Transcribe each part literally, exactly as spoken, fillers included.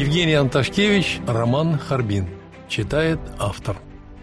Евгений Анташкевич, роман «Харбин». Читает автор.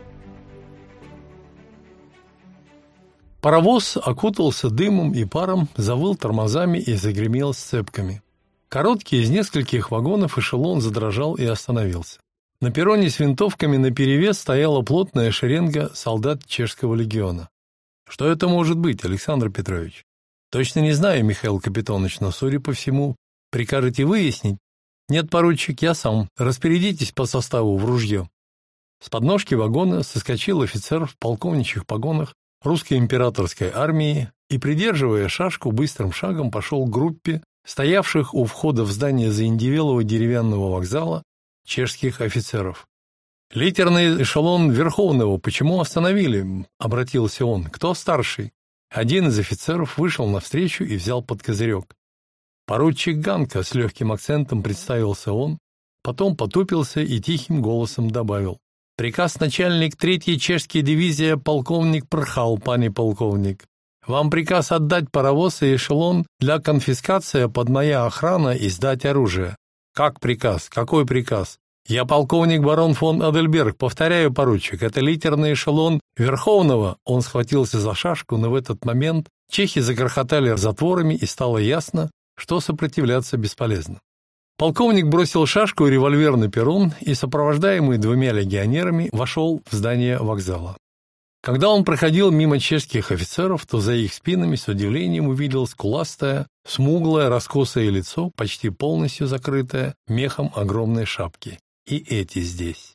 Паровоз окутался дымом и паром, завыл тормозами и загремел сцепками. Короткий из нескольких вагонов эшелон задрожал и остановился. На перроне с винтовками наперевес стояла плотная шеренга солдат чешского легиона. Что это может быть, Александр Петрович? Точно не знаю, Михаил Капитонович, но, судя по всему, прикажете выяснить? Нет, поручик, я сам. Распорядитесь по составу в ружье. С подножки вагона соскочил офицер в полковничьих погонах русской императорской армии и, придерживая шашку, быстрым шагом пошел к группе стоявших у входа в здание заиндевелого деревянного вокзала чешских офицеров. «Литерный эшелон Верховного почему остановили?» — обратился он. «Кто старший?» Один из офицеров вышел навстречу и взял под козырек. «Поручик Ганка», — с легким акцентом представился он, потом потупился и тихим голосом добавил. «Приказ начальник третьей чешской дивизии полковник Прхал, пане полковник. Вам приказ отдать паровоз и эшелон для конфискации под моя охрана и сдать оружие». «Как приказ? Какой приказ?» «Я полковник барон фон Адельберг, повторяю, поручик, это литерный эшелон Верховного». Он схватился за шашку, но в этот момент чехи загрохотали затворами, и стало ясно, что сопротивляться бесполезно. Полковник бросил шашку и револьвер на перрон и, сопровождаемый двумя легионерами, вошел в здание вокзала. Когда он проходил мимо чешских офицеров, то за их спинами с удивлением увидел скуластое, смуглое, раскосое лицо, почти полностью закрытое мехом огромной шапки. И эти здесь.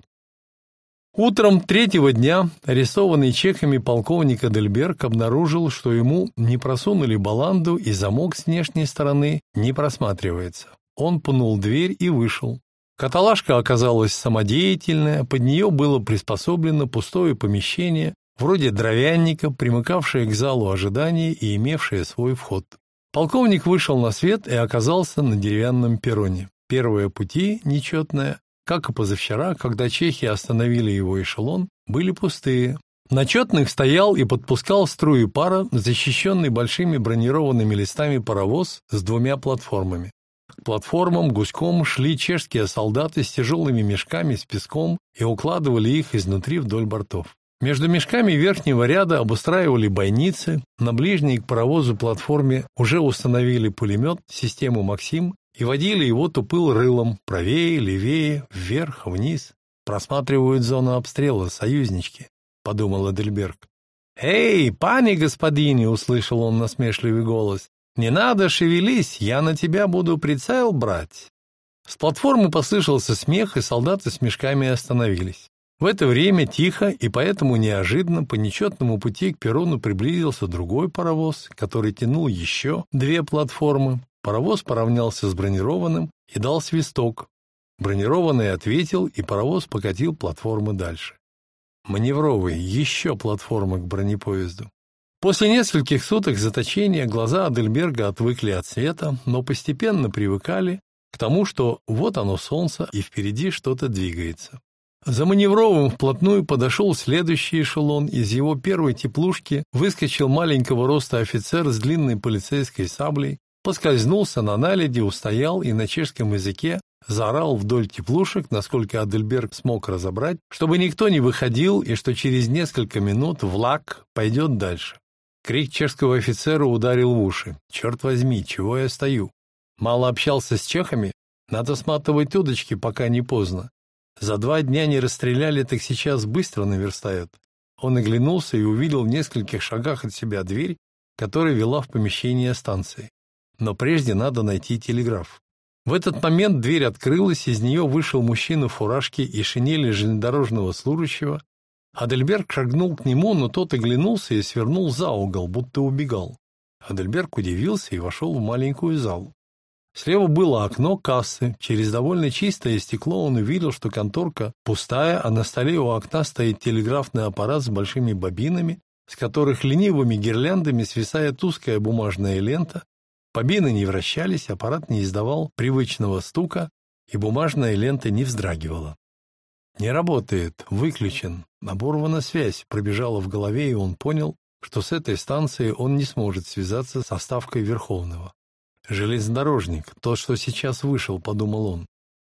Утром третьего дня арестованный чехами полковник Адельберг обнаружил, что ему не просунули баланду и замок с внешней стороны не просматривается. Он пнул дверь и вышел. Каталажка оказалась самодеятельная, под нее было приспособлено пустое помещение, вроде дровянника, примыкавшее к залу ожидания и имевшее свой вход. Полковник вышел на свет и оказался на деревянном перроне. Первое пути, нечетное, как и позавчера, когда чехи остановили его эшелон, были пустые. На четных стоял и подпускал струи пара, защищенный большими бронированными листами паровоз с двумя платформами. К платформам гуськом шли чешские солдаты с тяжелыми мешками с песком и укладывали их изнутри вдоль бортов. Между мешками верхнего ряда обустраивали бойницы, на ближней к паровозу платформе уже установили пулемет, систему «Максим», и водили его тупым рылом, правее, левее, вверх, вниз. «Просматривают зону обстрела, союзнички», — подумал Адельберг. «Эй, пани господине!» — услышал он насмешливый голос. «Не надо, шевелись, я на тебя буду прицел брать». С платформы послышался смех, и солдаты с мешками остановились. В это время тихо и поэтому неожиданно по нечетному пути к перрону приблизился другой паровоз, который тянул еще две платформы. Паровоз поравнялся с бронированным и дал свисток. Бронированный ответил, и паровоз покатил платформы дальше. Маневровый, еще платформа к бронепоезду. После нескольких суток заточения глаза Адельберга отвыкли от света, но постепенно привыкали к тому, что вот оно солнце, и впереди что-то двигается. За маневровым вплотную подошел следующий эшелон. Из его первой теплушки выскочил маленького роста офицер с длинной полицейской саблей, поскользнулся на наледи, устоял и на чешском языке заорал вдоль теплушек, насколько Адельберг смог разобрать, чтобы никто не выходил и что через несколько минут влак пойдет дальше. Крик чешского офицера ударил в уши. «Черт возьми, чего я стою? Мало общался с чехами? Надо сматывать удочки, пока не поздно. За два дня не расстреляли, так сейчас быстро наверстают». Он оглянулся и увидел в нескольких шагах от себя дверь, которая вела в помещение станции. Но прежде надо найти телеграф. В этот момент дверь открылась, из нее вышел мужчина в фуражке и шинели железнодорожного служащего. Адельберг шагнул к нему, но тот оглянулся и свернул за угол, будто убегал. Адельберг удивился и вошел в маленькую залу. Слева было окно кассы. Через довольно чистое стекло он увидел, что конторка пустая, а на столе у окна стоит телеграфный аппарат с большими бобинами, с которых ленивыми гирляндами свисает узкая бумажная лента. Бобины не вращались, аппарат не издавал привычного стука, и бумажная лента не вздрагивала. «Не работает, выключен, оборвана связь», пробежала в голове, и он понял, что с этой станцией он не сможет связаться со ставкой Верховного. «Железнодорожник, тот, что сейчас вышел», — подумал он.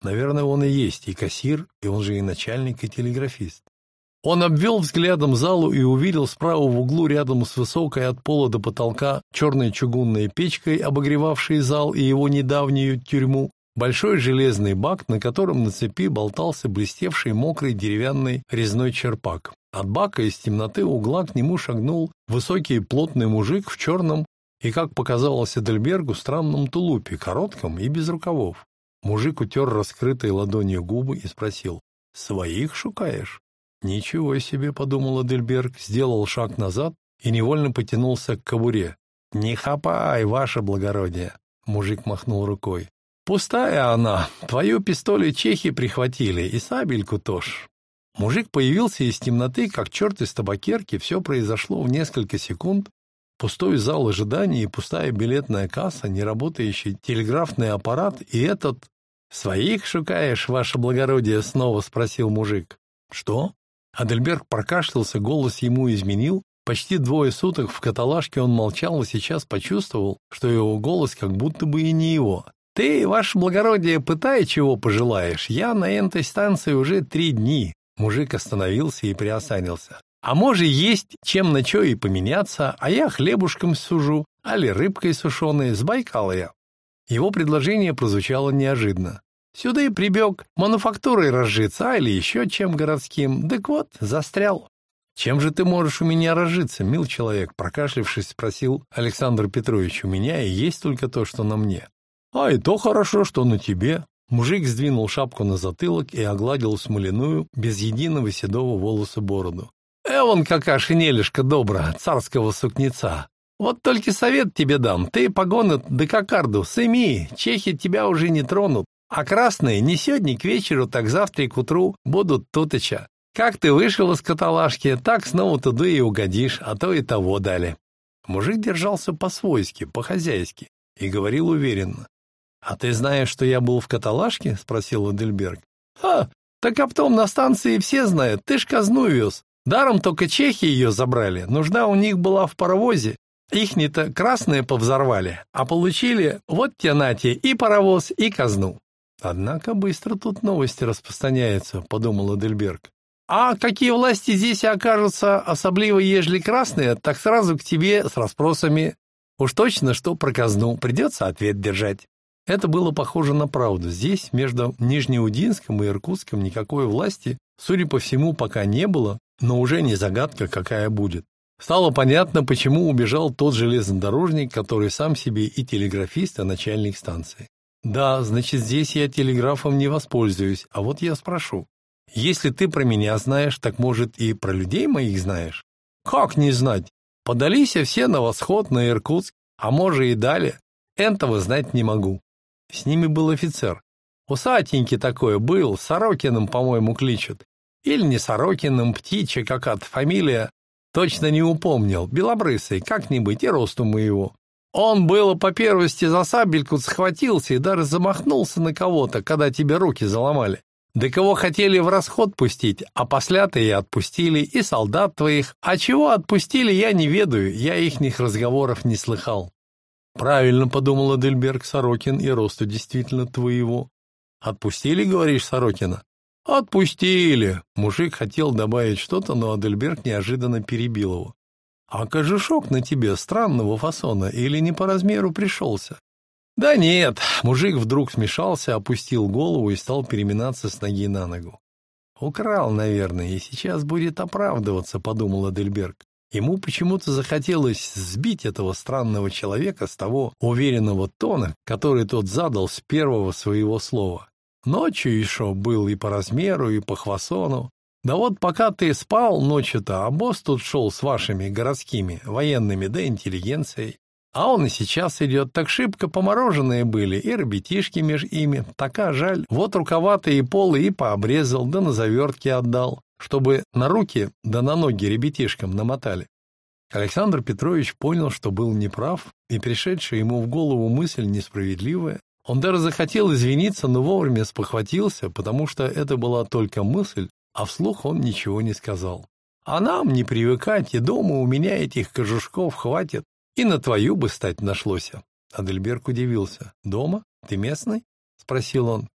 Наверное, он и есть и кассир, и он же и начальник, и телеграфист. Он обвел взглядом залу и увидел справа в углу рядом с высокой от пола до потолка черной чугунной печкой, обогревавшей зал и его недавнюю тюрьму, большой железный бак, на котором на цепи болтался блестевший мокрый деревянный резной черпак. От бака из темноты угла к нему шагнул высокий плотный мужик в черном и, как показалось Эдельбергу, странном тулупе, коротком и без рукавов. Мужик утер раскрытой ладонью губы и спросил: «Своих шукаешь?» «Ничего себе», — подумал Эдельберг, сделал шаг назад и невольно потянулся к кобуре. «Не хапай, ваше благородие», — мужик махнул рукой. «Пустая она, твою пистоль чехи прихватили, и сабельку тоже». Мужик появился из темноты, как черт из табакерки, все произошло в несколько секунд. Пустой зал ожидания и пустая билетная касса, неработающий телеграфный аппарат и этот... «Своих шукаешь, ваше благородие?» — снова спросил мужик. «Что?» Адельберг прокашлялся, голос ему изменил. Почти двое суток в каталажке он молчал и сейчас почувствовал, что его голос как будто бы и не его. «Ты, ваше благородие, пытай, чего пожелаешь. Я на этой станции уже три дни». Мужик остановился и приосанился. «А може есть чем на чё и поменяться, а я хлебушком сужу, али рыбкой сушеной, с Байкала я». Его предложение прозвучало неожиданно. «Сюда и прибег, мануфактурой разжиться, али еще чем городским. Так вот, застрял». «Чем же ты можешь у меня разжиться, мил человек?» Прокашлявшись, спросил Александр Петрович. «У меня и есть только то, что на мне». «А и то хорошо, что на тебе». Мужик сдвинул шапку на затылок и огладил смоляную, без единого седого волоса бороду. «Эвон какая шинелишка добра, царского сукнеца. Вот только совет тебе дам, ты погоны да кокарду сыми, чехи тебя уже не тронут, а красные не сегодня к вечеру, так завтра и к утру будут туточа. Как ты вышел из каталажки, так снова туда и угодишь, а то и того дали». Мужик держался по-свойски, по-хозяйски и говорил уверенно. «А ты знаешь, что я был в каталажке?» — спросил Эдельберг. «Ха, так об том на станции все знают, ты ж казну вез. Даром только чехи ее забрали, нужда у них была в паровозе. Их-не-то красные повзорвали, а получили вот те нате и паровоз, и казну». «Однако быстро тут новости распространяются», — подумал Эдельберг. «А какие власти здесь окажутся, особливо ежели красные, так сразу к тебе с расспросами. Уж точно, что про казну, придется ответ держать». Это было похоже на правду. Здесь, между Нижнеудинском и Иркутском, никакой власти, судя по всему, пока не было, но уже не загадка, какая будет. Стало понятно, почему убежал тот железнодорожник, который сам себе и телеграфист, и начальник станции. «Да, значит, здесь я телеграфом не воспользуюсь, а вот я спрошу. Если ты про меня знаешь, так, может, и про людей моих знаешь?» «Как не знать? Подались все на восход, на Иркутск, а может и далее. Этого знать не могу». С ними был офицер. Усатенький такой был, Сорокиным, по-моему, кличут. Или не Сорокиным, птичья какая-то фамилия. Точно не упомнил. Белобрысый, как-нибудь, и росту моего. Он было по первости за сабельку схватился и даже замахнулся на кого-то, когда тебе руки заломали. Да кого хотели в расход пустить, а после-то и отпустили, и солдат твоих. А чего отпустили, я не ведаю, я ихних разговоров не слыхал. «Правильно, — подумал Эдельберг, — Сорокин и росту действительно твоего». «Отпустили, говоришь, Сорокина?» «Отпустили!» Мужик хотел добавить что-то, но Эдельберг неожиданно перебил его. «А кожушок на тебе странного фасона или не по размеру пришелся?» «Да нет!» Мужик вдруг смешался, опустил голову и стал переминаться с ноги на ногу. «Украл, наверное, и сейчас будет оправдываться», — подумал Эдельберг. Ему почему-то захотелось сбить этого странного человека с того уверенного тона, который тот задал с первого своего слова. Ночью еще был и по размеру, и по хвасону. Да вот пока ты спал ночью-то, а босс тут шел с вашими городскими, военными да интеллигенцией. А он и сейчас идет, так шибко помороженные были, и ребятишки меж ими, така жаль. Вот рукава-то и полы и пообрезал, да на завертке отдал, чтобы на руки да на ноги ребятишкам намотали. Александр Петрович понял, что был неправ, и пришедшая ему в голову мысль несправедливая. Он даже захотел извиниться, но вовремя спохватился, потому что это была только мысль, а вслух он ничего не сказал. «А нам не привыкать, и дома у меня этих кожушков хватит, и на твою бы стать нашлося». Адельберг удивился. «Дома? Ты местный?» — спросил он.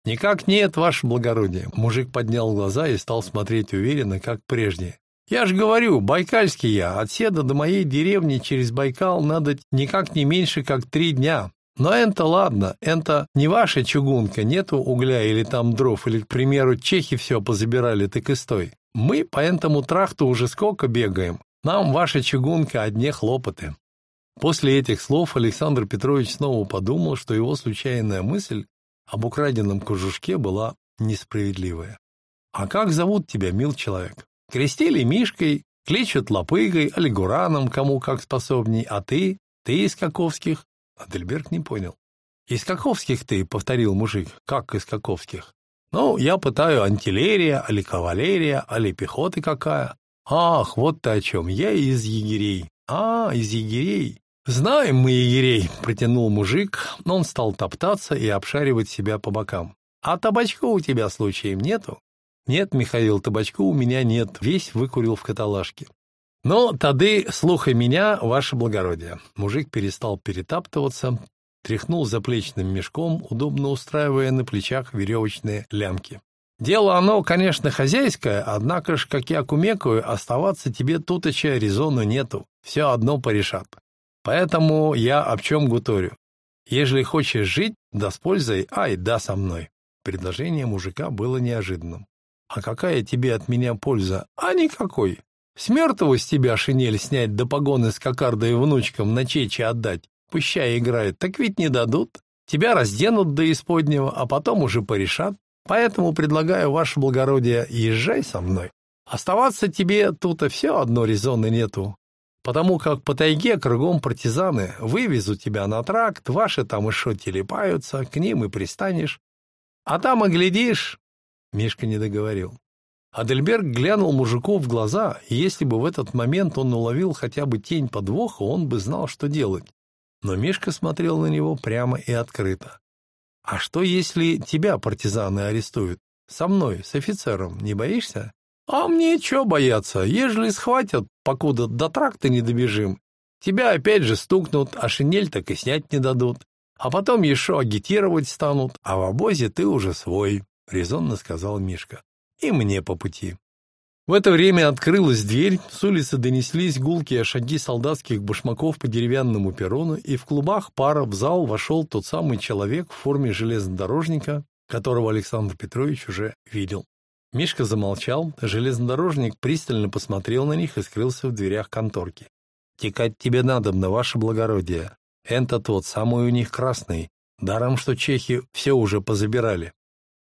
«Никак нет, ваше благородие». Мужик поднял глаза и стал смотреть уверенно, как прежде. «Я ж говорю, байкальский я. От седа до моей деревни через Байкал надо никак не меньше, как три дня. Но это ладно, это не ваша чугунка, нету угля или там дров, или, к примеру, чехи все позабирали, так и стой. Мы по этому тракту уже сколько бегаем. Нам ваша чугунка одни хлопоты». После этих слов Александр Петрович снова подумал, что его случайная мысль об украденном кожушке была несправедливая. «А как зовут тебя, мил человек? Крестили Мишкой, кличут Лопыгой, Олигураном, кому как способней, а ты? Ты из каковских?» Адельберг не понял. «Из каковских ты?» — повторил мужик. «Как из каковских?» «Ну, я пытаю, антиллерия, али кавалерия, али пехоты какая». «Ах, вот ты о чем, я из егерей». «А, из егерей». «Знаем мы егерей», — протянул мужик, но он стал топтаться и обшаривать себя по бокам. «А табачка у тебя случаем нету?» «Нет, Михаил, табачку у меня нет, весь выкурил в каталажке». «Ну, тады слухай меня, ваше благородие». Мужик перестал перетаптываться, тряхнул заплечным мешком, удобно устраивая на плечах веревочные лямки. «Дело оно, конечно, хозяйское, однако ж, как я кумекаю, оставаться тебе туточа резону нету, все одно порешат. Поэтому я об чем гуторю. Ежели хочешь жить, да с пользой, ай, да со мной». Предложение мужика было неожиданным. «А какая тебе от меня польза?» «А никакой. С мертвого с тебя шинель снять, да погоны с кокардой внучкам на чечи отдать, пущай играют, так ведь не дадут. Тебя разденут до исподнего, а потом уже порешат. Поэтому предлагаю, ваше благородие, езжай со мной. Оставаться тебе тут-то все одно резона нету, потому как по тайге кругом партизаны, вывезут тебя на тракт, ваши там еще телепаются, к ним и пристанешь. А там и глядишь...» Мишка не договорил. Адельберг глянул мужику в глаза, и если бы в этот момент он уловил хотя бы тень подвоха, он бы знал, что делать. Но Мишка смотрел на него прямо и открыто. «А что, если тебя партизаны арестуют? Со мной, с офицером, не боишься?» «А мне чё бояться? Ежели схватят, покуда до тракта не добежим, тебя опять же стукнут, а шинель так и снять не дадут. А потом еще агитировать станут, а в обозе ты уже свой», — резонно сказал Мишка. «И мне по пути». В это время открылась дверь, с улицы донеслись гулкие шаги солдатских башмаков по деревянному перрону, и в клубах пара в зал вошел тот самый человек в форме железнодорожника, которого Александр Петрович уже видел. Мишка замолчал, железнодорожник пристально посмотрел на них и скрылся в дверях конторки. «Текать тебе надобно, ваше благородие. Это тот, самый у них красный. Даром, что чехи все уже позабирали».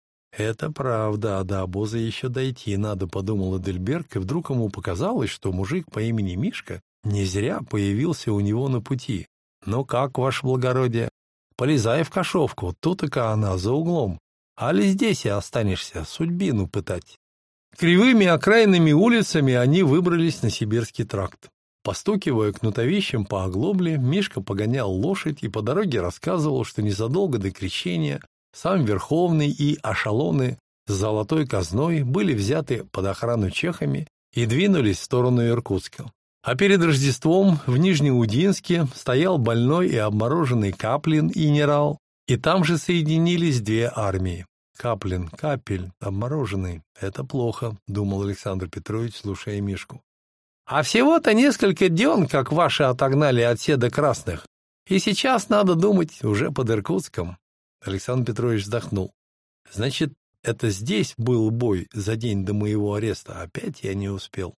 «Это правда, а до обоза еще дойти надо», — подумал Адельберг, и вдруг ему показалось, что мужик по имени Мишка не зря появился у него на пути. «Ну как, ваше благородие? Полезай в кошовку, тут-то она за углом. Али здесь и останешься, судьбину пытать». Кривыми окраинными улицами они выбрались на Сибирский тракт. Постукивая кнутовищем по оглобле, Мишка погонял лошадь и по дороге рассказывал, что незадолго до крещения сам Верховный и Ашалоны с золотой казной были взяты под охрану чехами и двинулись в сторону Иркутска. А перед Рождеством в Нижнеудинске стоял больной и обмороженный Каплин и генерал, и там же соединились две армии. Каплин, Капель, обмороженный — это плохо, думал Александр Петрович, слушая Мишку. «А всего-то несколько дён, как ваши отогнали от седа красных, и сейчас, надо думать, уже под Иркутском». Александр Петрович вздохнул. «Значит, это здесь был бой за день до моего ареста, опять я не успел».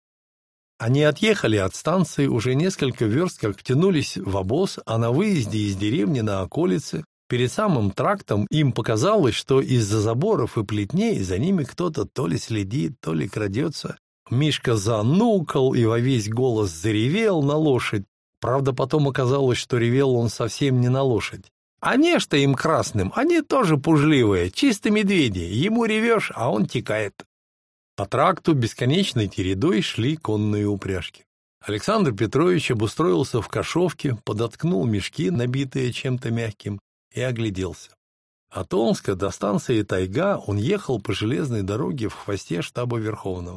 Они отъехали от станции, уже несколько верст как втянулись в обоз, а на выезде из деревни на околице, перед самым трактом, им показалось, что из-за заборов и плетней за ними кто-то то ли следит, то ли крадется. Мишка занукал и во весь голос заревел на лошадь. Правда, потом оказалось, что ревел он совсем не на лошадь. «А не что им красным, они тоже пужливые, чисто медведи, ему ревешь, а он текает». По тракту бесконечной чередой шли конные упряжки. Александр Петрович обустроился в кошовке, подоткнул мешки, набитые чем-то мягким, и огляделся. От Омска до станции Тайга он ехал по железной дороге в хвосте штаба Верховного.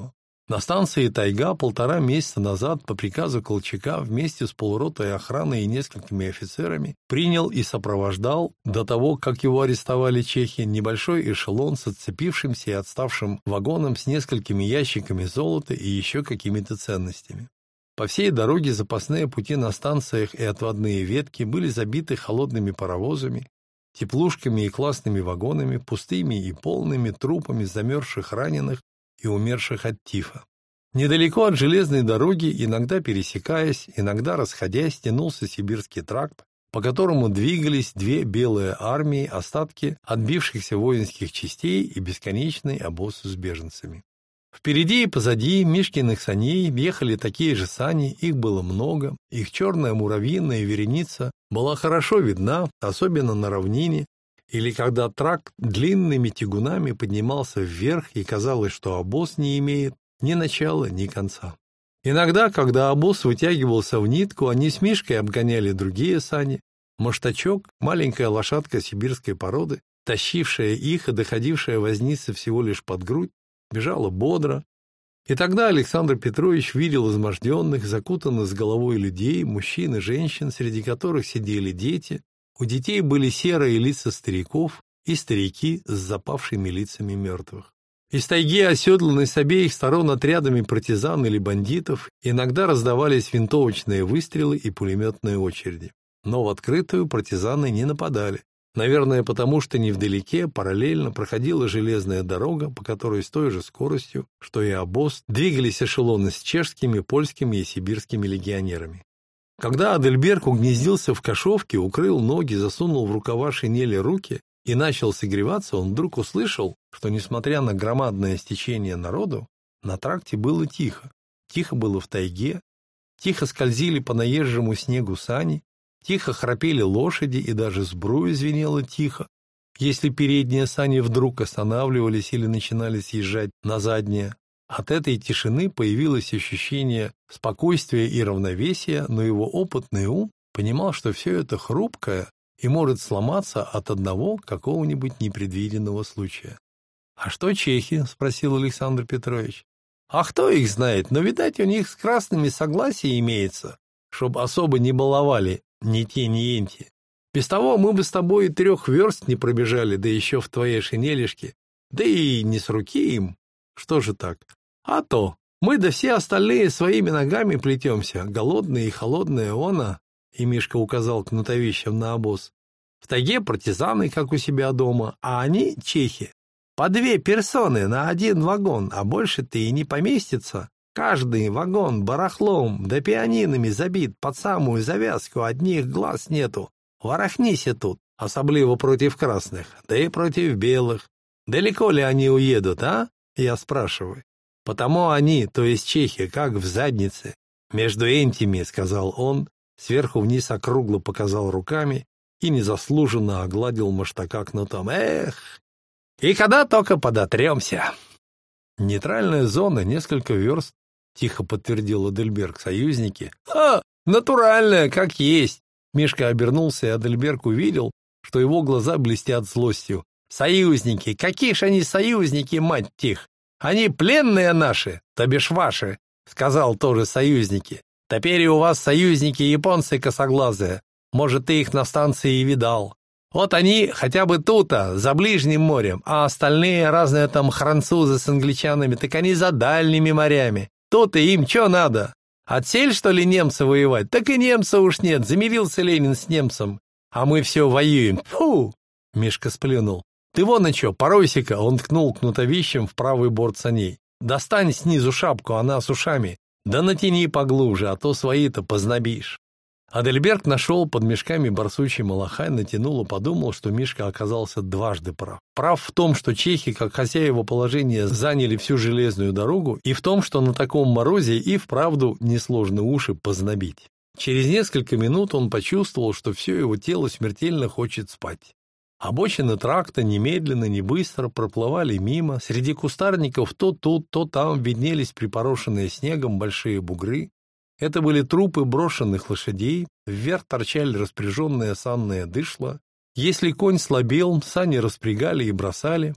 На станции Тайга полтора месяца назад по приказу Колчака вместе с полуротой охраны и несколькими офицерами принял и сопровождал, до того, как его арестовали чехи, небольшой эшелон с отцепившимся и отставшим вагоном с несколькими ящиками золота и еще какими-то ценностями. По всей дороге запасные пути на станциях и отводные ветки были забиты холодными паровозами, теплушками и классными вагонами, пустыми и полными трупами замерзших раненых и умерших от тифа. Недалеко от железной дороги, иногда пересекаясь, иногда расходясь, тянулся сибирский тракт, по которому двигались две белые армии, остатки отбившихся воинских частей и бесконечный обоз с беженцами. Впереди и позади Мишкиных саней ехали такие же сани, их было много, их черная муравьиная вереница была хорошо видна, особенно на равнине, или когда тракт длинными тягунами поднимался вверх, и казалось, что обоз не имеет ни начала, ни конца. Иногда, когда обоз вытягивался в нитку, они с Мишкой обгоняли другие сани. Маштачок, маленькая лошадка сибирской породы, тащившая их и доходившая вознице всего лишь под грудь, бежала бодро. И тогда Александр Петрович видел изможденных, закутанных с головой людей, мужчин и женщин, среди которых сидели дети. У детей были серые лица стариков и старики с запавшими лицами мертвых. Из тайги, оседланной с обеих сторон отрядами партизан или бандитов, иногда раздавались винтовочные выстрелы и пулеметные очереди. Но в открытую партизаны не нападали. Наверное, потому что невдалеке параллельно проходила железная дорога, по которой с той же скоростью, что и обоз, двигались эшелоны с чешскими, польскими и сибирскими легионерами. Когда Адельберг угнездился в кошовке, укрыл ноги, засунул в рукава шинели руки и начал согреваться, он вдруг услышал, что, несмотря на громадное стечение народу, на тракте было тихо. Тихо было в тайге, тихо скользили по наезжему снегу сани, тихо храпели лошади, и даже сбруя звенела тихо. Если передние сани вдруг останавливались или начинали съезжать на задние, от этой тишины появилось ощущение спокойствия и равновесия, но его опытный ум понимал, что все это хрупкое и может сломаться от одного какого-нибудь непредвиденного случая. «А что чехи?» — спросил Александр Петрович. «А кто их знает? Но, видать, у них с красными согласие имеется, чтоб особо не баловали ни те, ни энти. Без того мы бы с тобой и трех верст не пробежали, да еще в твоей шинелишке, да и не с руки им. Что же так? А то, мы да все остальные своими ногами плетемся, голодные и холодные она». И Мишка указал кнутовищем на обоз. «В тайге партизаны, как у себя дома, а они, чехи, по две персоны на один вагон, а больше-то и не поместится. Каждый вагон барахлом да пианинами забит под самую завязку, одних глаз нету. Ворохнися тут, особливо против красных, да и против белых. Далеко ли они уедут, а?» Я спрашиваю. «Потому они, то есть чехи, как в заднице. Между энтими», — сказал он, сверху вниз округло показал руками и незаслуженно огладил маштака кнутом. «Эх! И когда только подотремся!» «Нейтральная зона, несколько верст», — тихо подтвердил Адельберг. «Союзники». «Ха! Натуральная, как есть!» Мишка обернулся, и Адельберг увидел, что его глаза блестят злостью. «Союзники! Какие ж они союзники, мать тих! Они пленные наши, то бишь ваши!» — сказал тоже союзники. «Теперь у вас союзники японцы косоглазые. Может, ты их на станции и видал. Вот они хотя бы тут-то, за ближним морем, а остальные разные там французы с англичанами, так они за дальними морями. Тут и им что надо? Отсель, что ли, немцы воевать? Так и немца уж нет, замирился Ленин с немцем. А мы все воюем. Фу!» Мишка сплюнул. «Ты вон и что, поройся-ка!» Он ткнул кнутовищем в правый борт саней. «Достань снизу шапку, она с ушами. Да натяни поглубже, а то свои-то познобишь». Адельберг нашел под мешками барсучий малахай, натянул и подумал, что Мишка оказался дважды прав. Прав в том, что чехи, как хозяева положения, заняли всю железную дорогу, и в том, что на таком морозе и вправду несложно уши познобить. Через несколько минут он почувствовал, что все его тело смертельно хочет спать. Обочины тракта немедленно, не быстро проплывали мимо. Среди кустарников то тут, то там виднелись припорошенные снегом большие бугры. Это были трупы брошенных лошадей, вверх торчали распряженные санные дышла. Если конь слабел, сани распрягали и бросали.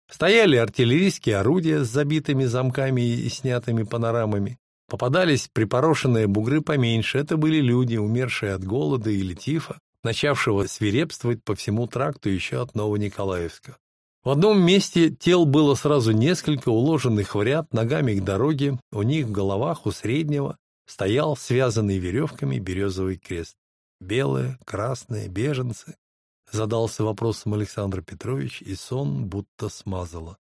Стояли артиллерийские орудия с забитыми замками и снятыми панорамами. Попадались припорошенные бугры поменьше. Это были люди, умершие от голода или тифа, начавшего свирепствовать по всему тракту еще от Новониколаевска. В одном месте тел было сразу несколько, уложенных в ряд ногами к дороге. У них в головах, у среднего, стоял связанный веревками березовый крест. Белые, красные, беженцы. Задался вопросом Александр Петрович, и сон будто смазало.